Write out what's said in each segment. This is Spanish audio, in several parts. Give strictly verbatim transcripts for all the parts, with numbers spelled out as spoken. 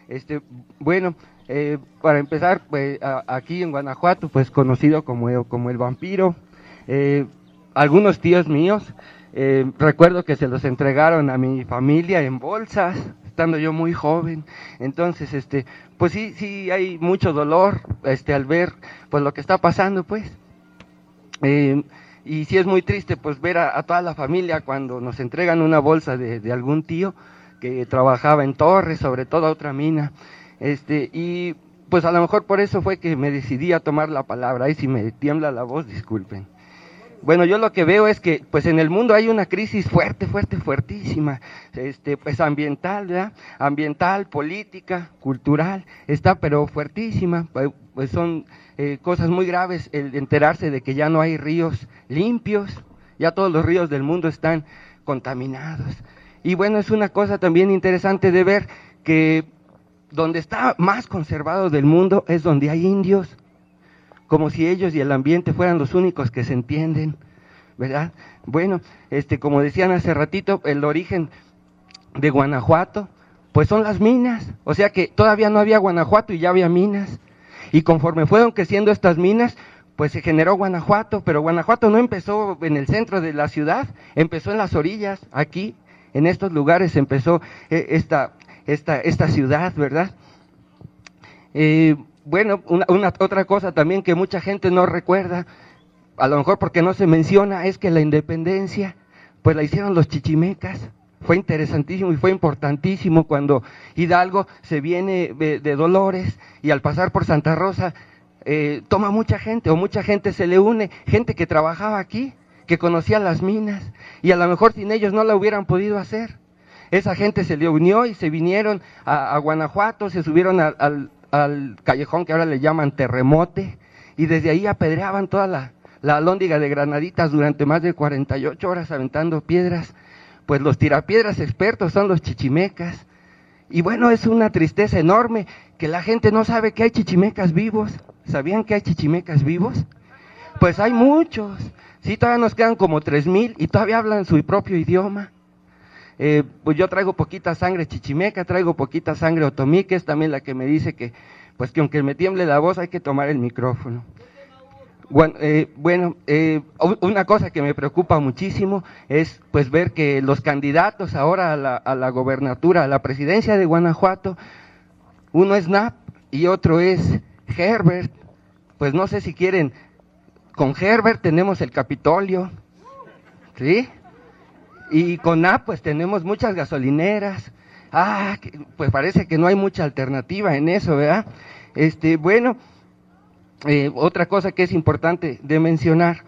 Este, bueno, eh, para empezar, pues a, aquí en Guanajuato, pues conocido como, como el vampiro, eh, algunos tíos míos, eh, recuerdo que se los entregaron a mi familia en bolsas, estando yo muy joven. Entonces, este, pues sí, sí hay mucho dolor, este, al ver, pues lo que está pasando, pues. Eh, y sí es muy triste, pues ver a, a toda la familia cuando nos entregan una bolsa de, de algún tío que trabajaba en Torres, sobre todo a otra mina, este, y pues a lo mejor por eso fue que me decidí a tomar la palabra. Ahí si me tiembla la voz, disculpen. Bueno, yo lo que veo es que pues en el mundo hay una crisis fuerte, fuerte, fuertísima, este, pues ambiental, ¿verdad? Ambiental, política, cultural, está pero fuertísima, pues, pues son eh, cosas muy graves el enterarse de que ya no hay ríos limpios, ya todos los ríos del mundo están contaminados. Y bueno, es una cosa también interesante de ver que donde está más conservado del mundo es donde hay indios, como si ellos y el ambiente fueran los únicos que se entienden, ¿verdad? Bueno, este, como decían hace ratito, el origen de Guanajuato, pues son las minas, o sea que todavía no había Guanajuato y ya había minas, y conforme fueron creciendo estas minas, pues se generó Guanajuato, pero Guanajuato no empezó en el centro de la ciudad, empezó en las orillas, aquí, en estos lugares empezó eh, esta, esta, esta ciudad, ¿verdad? Eh, Bueno, una, una otra cosa también que mucha gente no recuerda, a lo mejor porque no se menciona, es que la independencia, pues la hicieron los chichimecas. Fue interesantísimo y fue importantísimo cuando Hidalgo se viene de, de Dolores y al pasar por Santa Rosa eh, toma mucha gente o mucha gente se le une, gente que trabajaba aquí, que conocía las minas y a lo mejor sin ellos no la hubieran podido hacer. Esa gente se le unió y se vinieron a, a Guanajuato, se subieron al, al al callejón que ahora le llaman Terremote, y desde ahí apedreaban toda la, la alhóndiga de Granaditas durante más de cuarenta y ocho horas aventando piedras. Pues los tirapiedras expertos son los chichimecas, y bueno, es una tristeza enorme que la gente no sabe que hay chichimecas vivos. ¿Sabían que hay chichimecas vivos? Pues hay muchos, sí, todavía nos quedan como tres mil y todavía hablan su propio idioma. Eh, pues yo traigo poquita sangre chichimeca, traigo poquita sangre otomí, que es también la que me dice que, pues que aunque me tiemble la voz hay que tomar el micrófono. Bueno, eh, bueno eh, una cosa que me preocupa muchísimo es pues ver que los candidatos ahora a la, a la gobernatura, a la presidencia de Guanajuato, uno es Knapp y otro es Herbert. Pues no sé si quieren, con Herbert tenemos el Capitolio, ¿sí? Y con A, pues tenemos muchas gasolineras. Ah, pues parece que no hay mucha alternativa en eso, ¿verdad? Este, bueno, eh, otra cosa que es importante de mencionar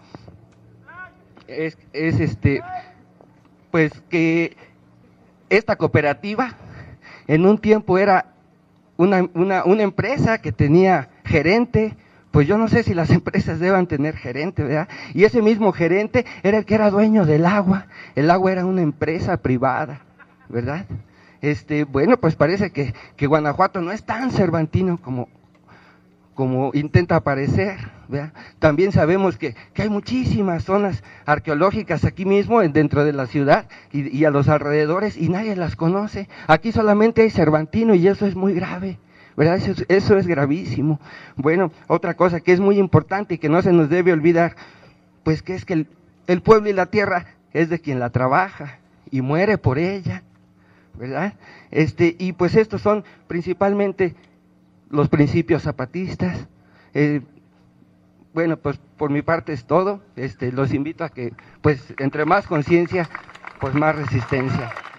es, es este, pues que esta cooperativa en un tiempo era una, una, una empresa que tenía gerente. Pues yo no sé si las empresas deban tener gerente, ¿verdad? Y ese mismo gerente era el que era dueño del agua. El agua era una empresa privada, ¿verdad? Este, bueno, pues parece que, que Guanajuato no es tan cervantino como, como intenta parecer, ¿verdad? También sabemos que, que hay muchísimas zonas arqueológicas aquí mismo, dentro de la ciudad y, y a los alrededores, y nadie las conoce. Aquí solamente hay cervantino y eso es muy grave, ¿verdad? Eso es, eso es gravísimo. Bueno, otra cosa que es muy importante y que no se nos debe olvidar, pues que es que el, el pueblo y la tierra es de quien la trabaja y muere por ella, ¿verdad? Este, y pues estos son principalmente los principios zapatistas. Eh, bueno, pues por mi parte es todo. Este, los invito a que, pues entre más conciencia, pues más resistencia.